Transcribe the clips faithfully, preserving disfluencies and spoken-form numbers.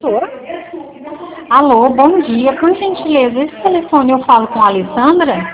Alô, bom dia. Por gentileza, esse telefone eu falo com a Alessandra?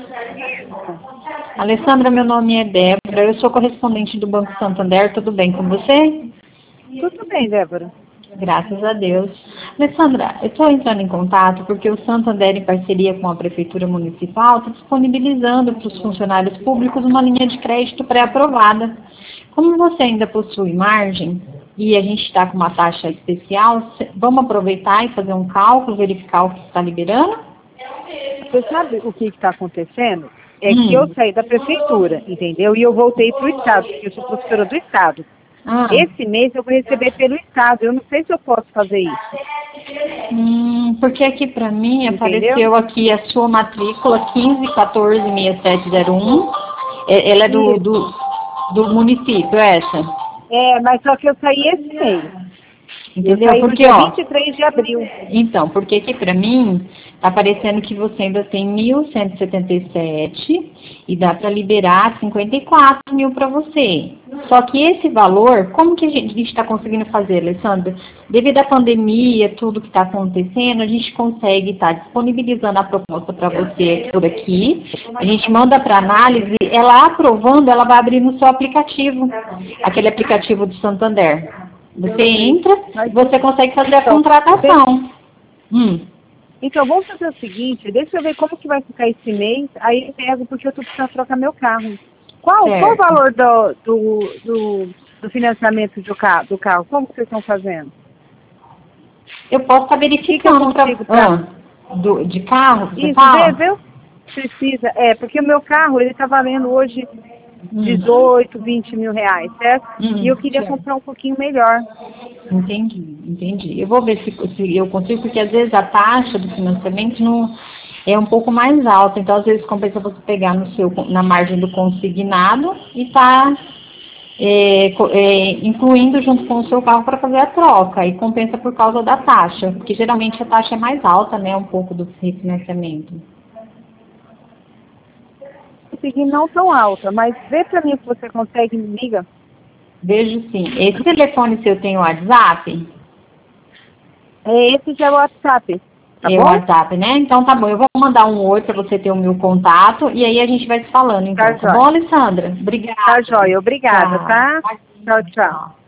Alessandra, meu nome é Débora, eu sou correspondente do Banco Santander, tudo bem com você? Tudo bem, Débora. Graças a Deus. Alessandra, eu estou entrando em contato porque o Santander, em parceria com a Prefeitura Municipal, está disponibilizando para os funcionários públicos uma linha de crédito pré-aprovada. Como você ainda possui margem e a gente está com uma taxa especial, vamos aproveitar e fazer um cálculo, verificar o que está liberando? Você sabe o que está acontecendo? É Hum. que eu saí da prefeitura, entendeu? E eu voltei para o Estado, porque eu sou professora do Estado. Ah. Esse mês eu vou receber pelo Estado. Eu não sei se eu posso fazer isso. Hum, porque aqui para mim Entendeu? apareceu aqui a sua matrícula quinze quatorze sessenta e sete zero um. É, ela é do, do, do município, essa? É, mas só que eu saí esse mês. Entendeu? Eu saí Porque, no dia ó, vinte e três de abril. então, porque aqui para mim tá aparecendo que você ainda tem mil cento e setenta e sete e dá para liberar cinquenta e quatro mil para você. Só que esse valor, como que a gente está conseguindo fazer, Alessandra? Devido à pandemia, tudo que está acontecendo, a gente consegue estar tá disponibilizando a proposta para você por aqui. A gente manda para análise, ela aprovando, ela vai abrir no seu aplicativo, aquele aplicativo do Santander. Você entra e você consegue fazer a contratação. Hum. Então, vamos fazer o seguinte, deixa eu ver como que vai ficar esse mês, aí eu pego porque eu tô precisando trocar meu carro. Qual, qual o valor do, do, do, do financiamento do carro, do carro? Como que vocês estão fazendo? Eu posso estar verificando para ah, do de carro, você Isso, fala? viu? Precisa, é, porque o meu carro, ele tá valendo hoje dezoito, vinte mil reais, certo? Hum, e eu queria certo. comprar um pouquinho melhor. Entendi, entendi. Eu vou ver se, se eu consigo, porque às vezes a taxa do financiamento não é um pouco mais alta, então às vezes compensa você pegar no seu, na margem do consignado e tá é, é, incluindo junto com o seu carro para fazer a troca, e compensa por causa da taxa, porque geralmente a taxa é mais alta, né, um pouco do refinanciamento. Consegui não tão alta, mas vê pra mim se você consegue, me liga. Vejo sim. Esse telefone seu tem o WhatsApp? É, esse já é o WhatsApp, tá É o bom? WhatsApp, né? Então tá bom, eu vou mandar um oi para você ter o meu contato e aí a gente vai se falando então, Tá, tá jóia. bom, Alessandra? Obrigada. Tá, jóia. Obrigada, Tchau. tá? Tchau, tchau.